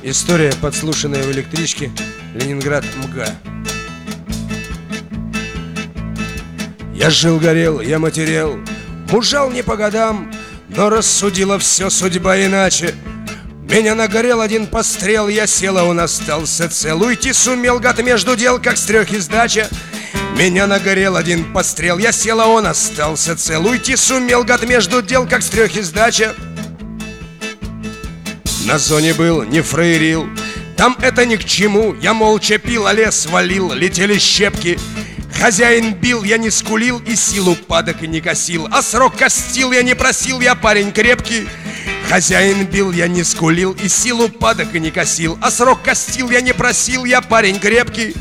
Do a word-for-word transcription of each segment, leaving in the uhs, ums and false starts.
История, подслушанная в электричке. Ленинград, МГА. Я жил, горел, я матерел, мужал не по годам, но рассудила все судьба иначе. Меня нагорел один пострел, я сел, а он остался цел. Уйти сумел, гад, между дел, как с трех издача. Меня нагорел один пострел, я сел, а он остался цел. Уйти сумел, гад, между дел, как с трех издача. На зоне был, не фраерил, там это ни к чему. Я молча пил, а лес валил, летели щепки. Хозяин бил, я не скулил и силу падок не косил. А срок костил, я не просил, я парень крепкий. Хозяин бил, я не скулил и силу падок не косил. А срок костил, я не просил, я парень крепкий.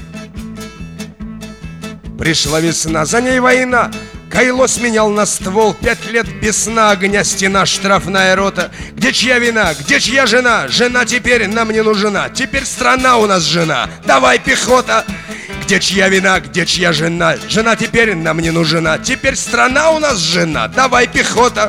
Пришла весна, за ней война. Кайло сменял на ствол. Пять лет без сна, огня стена, штрафная рота. Где чья вина, где чья жена? Жена теперь нам не нужна. Теперь страна у нас жена. Давай, пехота! Где чья вина, где чья жена? Жена теперь нам не нужна. Теперь страна у нас жена. Давай, пехота!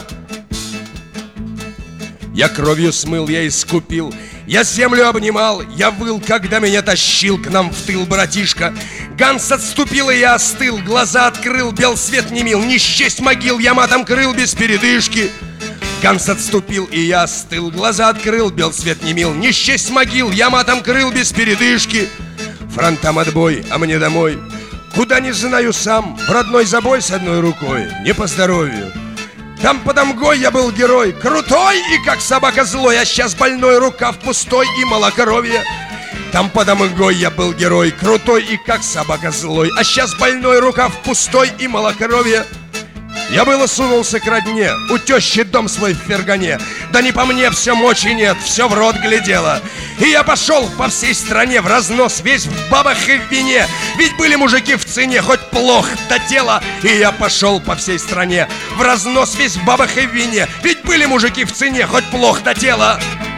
Я кровью смыл, я искупил, я землю обнимал, я выл, когда меня тащил к нам в тыл братишка. Ганс отступил, и я остыл, глаза открыл, бел свет не мил, не счесть могил, я матом крыл без передышки. Ганс отступил, и я остыл, глаза открыл, бел свет не мил, не счесть могил, я матом крыл без передышки. Фронтам отбой, а мне домой, куда не знаю сам, в родной забой с одной рукой, не по здоровью. Там под Амгой я был герой, крутой и как собака злой, а сейчас больной, рукав пустой и малокровье. Там под Амгой я был герой, крутой и как собака злой, а сейчас больной, рукав пустой и малокровье. Я было сунулся к родне, у тещи дом свой в Фергане. Да не по мне, все мочи нет, все в рот глядело. И я пошел по всей стране в разнос, весь в бабах и в вине. Ведь были мужики в цене, хоть плохо до тела. И я пошел по всей стране в разнос, весь в бабах и в вине. Ведь были мужики в цене, хоть плохо до тела.